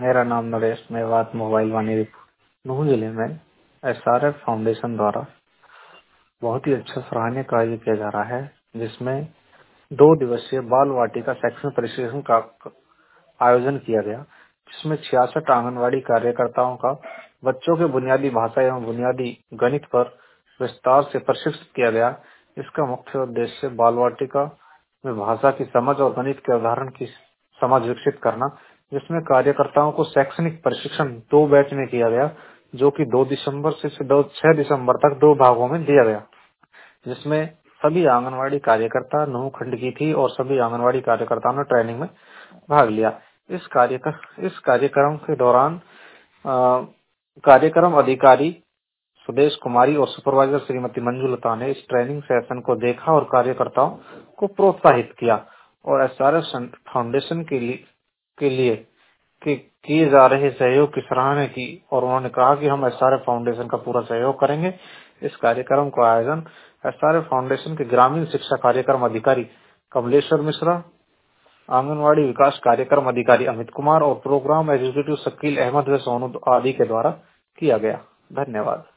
मेरा नाम नरेश मेवात मोबाइल वानी नूह जिले में एसआरएफ फाउंडेशन द्वारा बहुत ही अच्छा सराहनीय कार्य किया जा रहा है, जिसमें 2 दिवसीय बाल वाटिका शैक्षणिक प्रशिक्षण का आयोजन किया गया, जिसमें 66 आंगनवाड़ी कार्यकर्ताओं का बच्चों के बुनियादी भाषा एवं बुनियादी गणित पर विस्तार से प्रशिक्षित किया गया। इसका मुख्य उद्देश्य बाल वाटिका में भाषा की समझ और गणित के अवधारण की समझ विकसित करना, जिसमें कार्यकर्ताओं को शैक्षणिक प्रशिक्षण 2 बैच में किया गया, जो कि 2 दिसंबर से 6 दिसंबर तक 2 भागों में दिया गया, जिसमें सभी आंगनवाड़ी कार्यकर्ता नूह खंड की थी और सभी आंगनवाड़ी कार्यकर्ताओं ने ट्रेनिंग में भाग लिया। इस कार्यक्रम के दौरान कार्यक्रम अधिकारी सुदेश कुमारी और सुपरवाइजर श्रीमती मंजुलता ने इस ट्रेनिंग सेशन को देखा और कार्यकर्ताओं को प्रोत्साहित किया और एसआरएफ फाउंडेशन के लिए किए जा रहे सहयोग की सराहना की और उन्होंने कहा कि हम एसआरएफ फाउंडेशन का पूरा सहयोग करेंगे। इस कार्यक्रम का आयोजन एसआरएफ फाउंडेशन के ग्रामीण शिक्षा कार्यक्रम अधिकारी कमलेश्वर मिश्रा, आंगनवाड़ी विकास कार्यक्रम अधिकारी अमित कुमार और प्रोग्राम एग्जीक्यूटिव शकील अहमद व सोनू आदि के द्वारा किया गया। धन्यवाद।